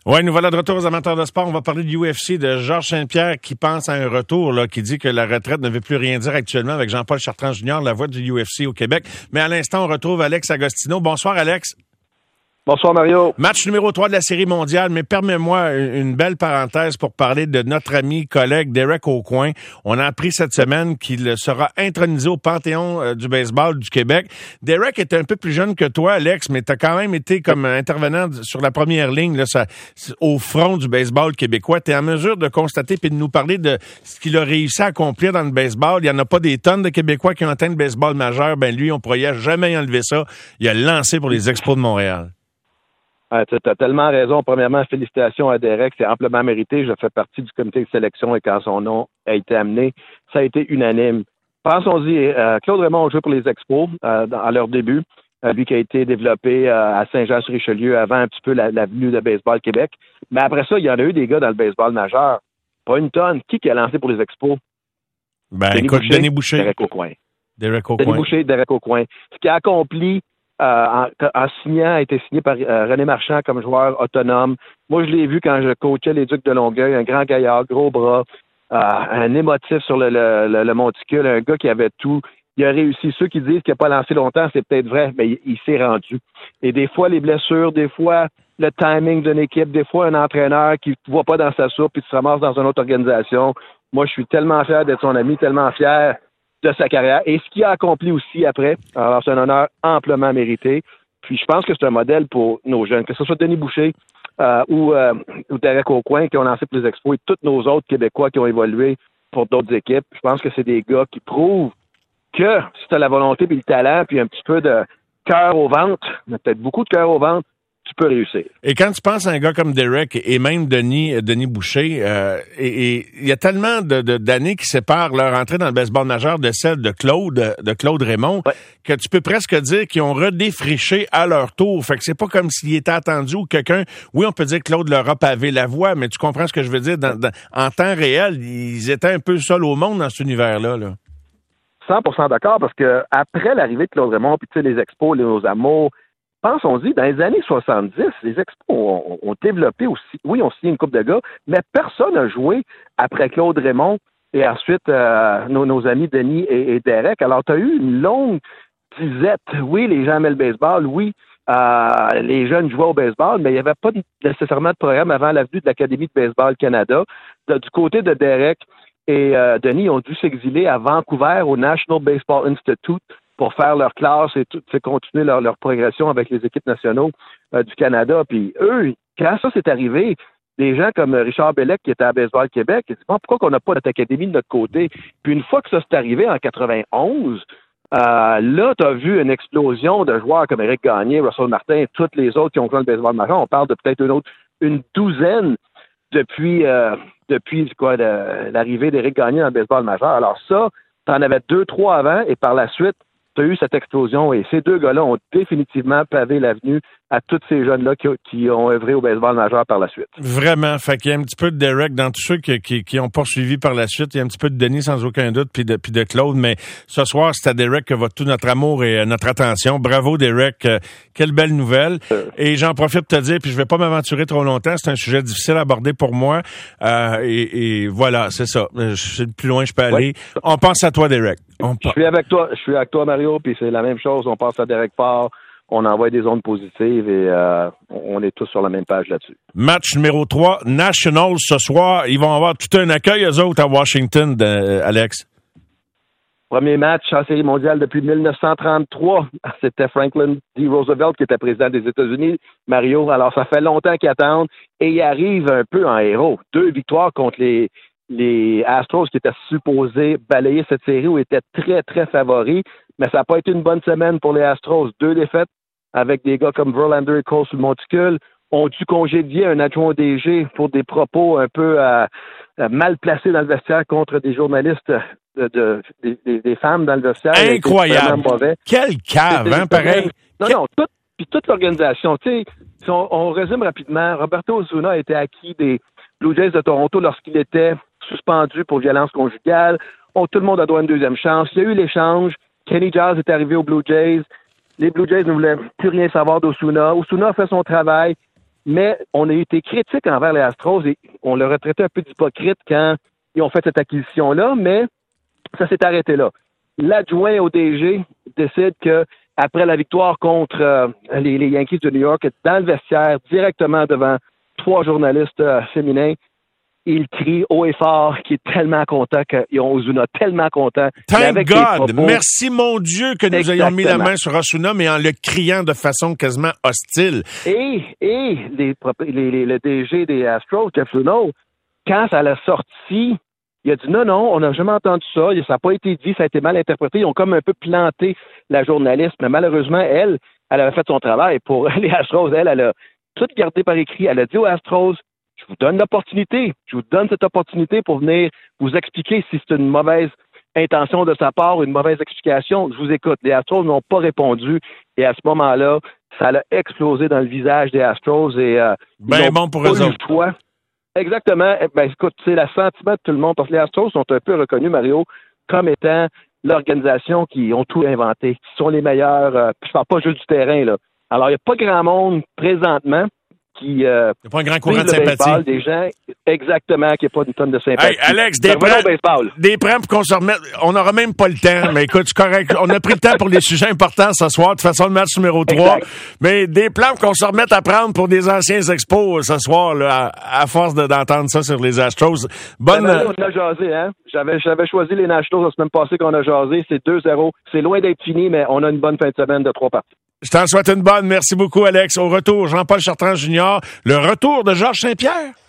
Oui, nous voilà de retour aux amateurs de sport. On va parler du UFC, de Georges Saint-Pierre qui pense à un retour, là, qui dit que la retraite ne veut plus rien dire actuellement avec Jean-Paul Chartrand Jr., la voix du UFC au Québec. Mais à l'instant, on retrouve Alex Agostino. Bonsoir, Alex. Bonsoir, Mario. Match numéro 3 de la Série mondiale, mais permets-moi une belle parenthèse pour parler de notre ami, collègue Derek Aucoin. On a appris cette semaine qu'il sera intronisé au Panthéon du baseball du Québec. Derek est un peu plus jeune que toi, Alex, mais tu as quand même été comme intervenant sur la première ligne là, au front du baseball québécois. Tu es en mesure de constater puis de nous parler de ce qu'il a réussi à accomplir dans le baseball. Il n'y en a pas des tonnes de Québécois qui ont atteint le baseball majeur. Ben lui, on pourrait jamais enlever ça. Il a lancé pour les Expos de Montréal. Tu as tellement raison. Premièrement, félicitations à Derek. C'est amplement mérité. Je fais partie du comité de sélection et quand son nom a été amené, ça a été unanime. Pensons-y, Claude Raymond a joué pour les Expos à leur début. Lui qui a été développé à Saint-Jean-sur-Richelieu avant un petit peu la venue de Baseball Québec. Mais après ça, il y en a eu des gars dans le baseball majeur. Pas une tonne. Qui a lancé pour les Expos? Denis Boucher. Derek Aucoin. Denis Boucher, Derek Aucoin. Ce qui a accompli en signant, a été signé par René Marchand comme joueur autonome. Moi, je l'ai vu quand je coachais les Ducs de Longueuil, un grand gaillard, gros bras, un émotif sur le monticule, un gars qui avait tout. Il a réussi. Ceux qui disent qu'il n'a pas lancé longtemps, c'est peut-être vrai, mais il s'est rendu. Et des fois, les blessures, des fois, le timing d'une équipe, des fois, un entraîneur qui ne voit pas dans sa soupe et qui se ramasse dans une autre organisation. Moi, je suis tellement fier d'être son ami, tellement fier de sa carrière et ce qu'il a accompli aussi après. Alors, c'est un honneur amplement mérité. Puis, je pense que c'est un modèle pour nos jeunes, que ce soit Denis Boucher ou Derek Aucoin qui ont lancé pour les Expos et tous nos autres Québécois qui ont évolué pour d'autres équipes. Je pense que c'est des gars qui prouvent que si tu as la volonté puis le talent puis un petit peu de cœur au ventre, peut-être beaucoup de cœur au ventre, tu peux réussir. Et quand tu penses à un gars comme Derek et même Denis Boucher, et il y a tellement d'années qui séparent leur entrée dans le baseball majeur de celle de Claude Raymond, ouais, que tu peux presque dire qu'ils ont redéfriché à leur tour. Fait que c'est pas comme s'il était attendu ou quelqu'un, oui, on peut dire que Claude leur a pavé la voie, mais tu comprends ce que je veux dire? En temps réel, ils étaient un peu seuls au monde dans cet univers-là, là. 100% d'accord, parce que après l'arrivée de Claude Raymond, puis tu sais, les Expos, nos amours, pensons-y, dans les années 70, les Expos ont développé aussi, oui, on signé une coupe de gars, mais personne n'a joué après Claude Raymond et ensuite nos amis Denis et Derek. Alors, tu as eu une longue disette. Oui, les gens aimaient le baseball, oui, les jeunes jouaient au baseball, mais il n'y avait pas nécessairement de programme avant la venue de l'Académie de baseball Canada. Du côté de Derek et Denis, ont dû s'exiler à Vancouver au National Baseball Institute pour faire leur classe et continuer leur progression avec les équipes nationaux du Canada. Puis eux, quand ça s'est arrivé, des gens comme Richard Bellec, qui était à Baseball Québec, ils disent bon, pourquoi qu'on n'a pas notre académie de notre côté? Puis une fois que ça s'est arrivé en 91, là, tu as vu une explosion de joueurs comme Éric Gagné, Russell Martin et tous les autres qui ont joué dans le baseball majeur. On parle de peut-être une douzaine depuis l'arrivée d'Éric Gagné dans le baseball majeur. Alors ça, tu en avais 2-3 avant et par la suite, tu as eu cette explosion et ces deux gars-là ont définitivement pavé l'avenue à tous ces jeunes-là qui ont œuvré au baseball majeur par la suite. Vraiment. Fait qu'il y a un petit peu de Derek dans tous ceux qui ont poursuivi par la suite. Il y a un petit peu de Denis sans aucun doute puis de Claude. Mais ce soir, c'est à Derek que va tout notre amour et notre attention. Bravo, Derek. Quelle belle nouvelle. Et j'en profite pour te dire, puis je vais pas m'aventurer trop longtemps. C'est un sujet difficile à aborder pour moi. Et voilà, c'est ça. Je sais le plus loin je peux aller. Oui. On pense à toi, Derek. Je suis avec toi, Mario, puis c'est la même chose. On pense à Derek Parr. On envoie des ondes positives et on est tous sur la même page là-dessus. Match numéro 3, Nationals ce soir. Ils vont avoir tout un accueil, eux autres, à Washington, Alex. Premier match en Série mondiale depuis 1933. C'était Franklin D. Roosevelt qui était président des États-Unis. Mario, alors ça fait longtemps qu'ils attendent et ils arrivent un peu en héros. 2 victoires contre les Astros qui étaient supposés balayer cette série où ils étaient très, très favoris. Mais ça n'a pas été une bonne semaine pour les Astros. 2 défaites avec des gars comme Verlander et Cole sur le monticule. Ont dû congédier un adjoint au DG pour des propos un peu mal placés dans le vestiaire contre des journalistes, des femmes dans le vestiaire. Incroyable! Quel cave, hein, pareil? Non, toute l'organisation. Tu sais, si on résume rapidement, Roberto Osuna a été acquis des Blue Jays de Toronto lorsqu'il était suspendu pour violence conjugale. Tout le monde a droit à une deuxième chance. Il y a eu l'échange. Kenny Giles est arrivé aux Blue Jays. Les Blue Jays ne voulaient plus rien savoir d'Osuna. Osuna a fait son travail. mais on a été critique envers les Astros et on leur a traité un peu d'hypocrite quand ils ont fait cette acquisition-là, mais ça s'est arrêté là. L'adjoint au DG décide que après la victoire contre les Yankees de New York, dans le vestiaire, directement devant 3 journalistes féminins, il crie haut et fort qu'il est tellement content qu'ils ont Ozuna, tellement content. Thank God! Merci mon Dieu que nous ayons mis la main sur Ozuna, mais en le criant de façon quasiment hostile. Et le DG des Astros, Jeff Luhnow, quand ça l'a sorti, il a dit non, on n'a jamais entendu ça, ça n'a pas été dit, ça a été mal interprété. Ils ont comme un peu planté la journaliste, mais malheureusement, elle avait fait son travail. Pour les Astros, elle a tout gardé par écrit. Elle a dit aux Astros, je vous donne l'opportunité, je vous donne cette opportunité pour venir vous expliquer si c'est une mauvaise intention de sa part ou une mauvaise explication. Je vous écoute. Les Astros n'ont pas répondu et à ce moment-là, ça a explosé dans le visage des Astros et ben bon pour eux autres. Choix. Exactement. Ben écoute, c'est le sentiment de tout le monde parce que les Astros sont un peu reconnus, Mario, comme étant l'organisation qui ont tout inventé, qui sont les meilleurs. Je parle pas juste du terrain là. Alors il n'y a pas grand monde présentement qui il n'y a pas un grand courant de sympathie. Des gens, exactement, qui n'y a pas une tonne de sympathie. Hey, Alex, des prêts pour qu'on se remette. On n'aura même pas le temps, mais écoute, c'est correct. On a pris le temps pour des sujets importants ce soir. De toute façon, le match numéro 3. Exact. Mais des plans qu'on se remette à prendre pour des anciens expos ce soir, là, à force d'entendre ça sur les Astros. Bonne. On a jasé, hein? J'avais choisi les Nationals la semaine passée qu'on a jasé. C'est 2-0. C'est loin d'être fini, mais on a une bonne fin de semaine de 3 parties. Je t'en souhaite une bonne. Merci beaucoup, Alex. Au retour, Jean-Paul Chartrand Jr., le retour de Georges Saint-Pierre.